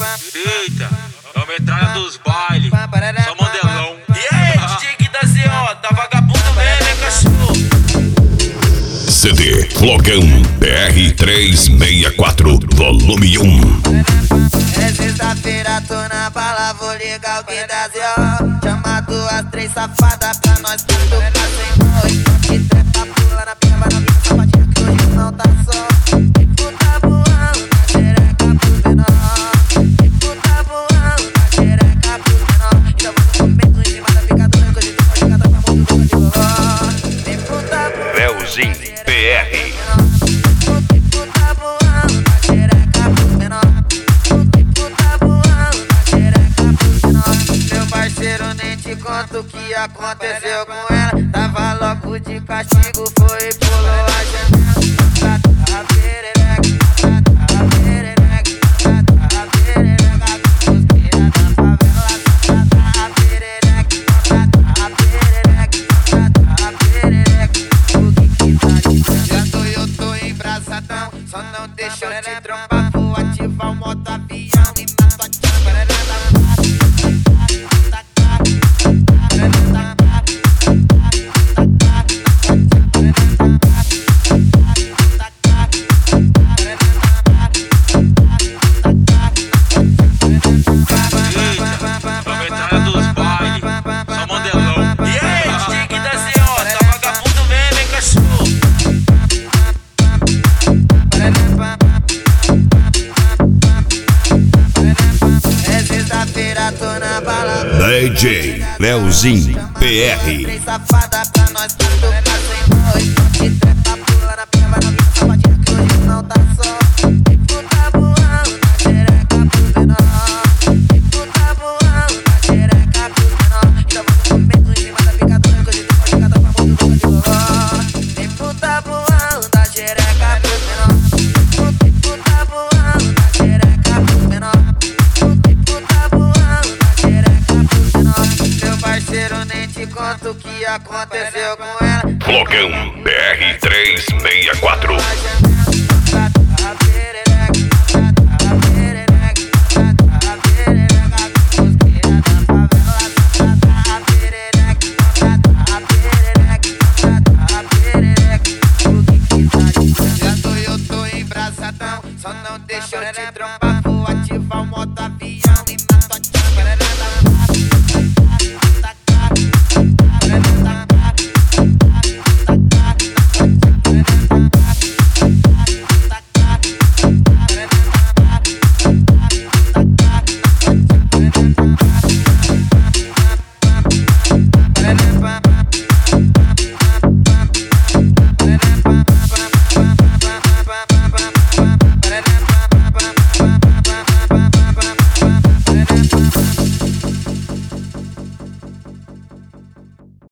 Eita, é a metralha dos bailes, só mandelão. E aí, DJ que da CO, tá vagabundo mesmo, hein, cachorro? CD Flogão BR-364 Volume 1. É sexta-feira, tô na bala, vou ligar o que da CO. Chama duas, três safadas pra nós tudo pra sem noite. Que trepa, pula na peba, na minha sapatinha que hoje não tá só. Puta voando na xereca pro menor. Puta voando na xereca pro menor. Então vamos no momento em cima da picadura, que hoje tem uma chegada pra muito boca de boló. Tem puta voando Leozinho BR. puta voando na xereca pro menor. Puta voando na xereca pro menor. Meu parceiro, nem te conto o que aconteceu com ela. Tava louco de castigo, foi e pulou a janela. A perereca, a perereca, a perereca. Cosqueira da favela, a perereca, a perereca, a perereca. O que tá dizendo? Eu tô embrasadão, só não deixa eu te trompar. Vou ativar o modo avião e mato a tia. E aí, DJ que da CO, tá vagabundo mesmo, hein, cachorro? É sexta-feira, tô na bala. DJ Leozinho BR. Três safadas pra nós tudo pra sem noite. Que trepa, pula na peba, na minha sapatinha que hoje não tá só. Puta voando na xereca pro menor. Puta voando na xereca pro menor. Então vamos no momento em cima da picadura, que hoje tem uma chegada pra muito boca de boló. Tem puta voando na xereca pro menor. Puta voando na xereca pro menor. Puta voando na xereca pro menor. Meu parceiro, nem te conto o que aconteceu com ela. Flogão BR-364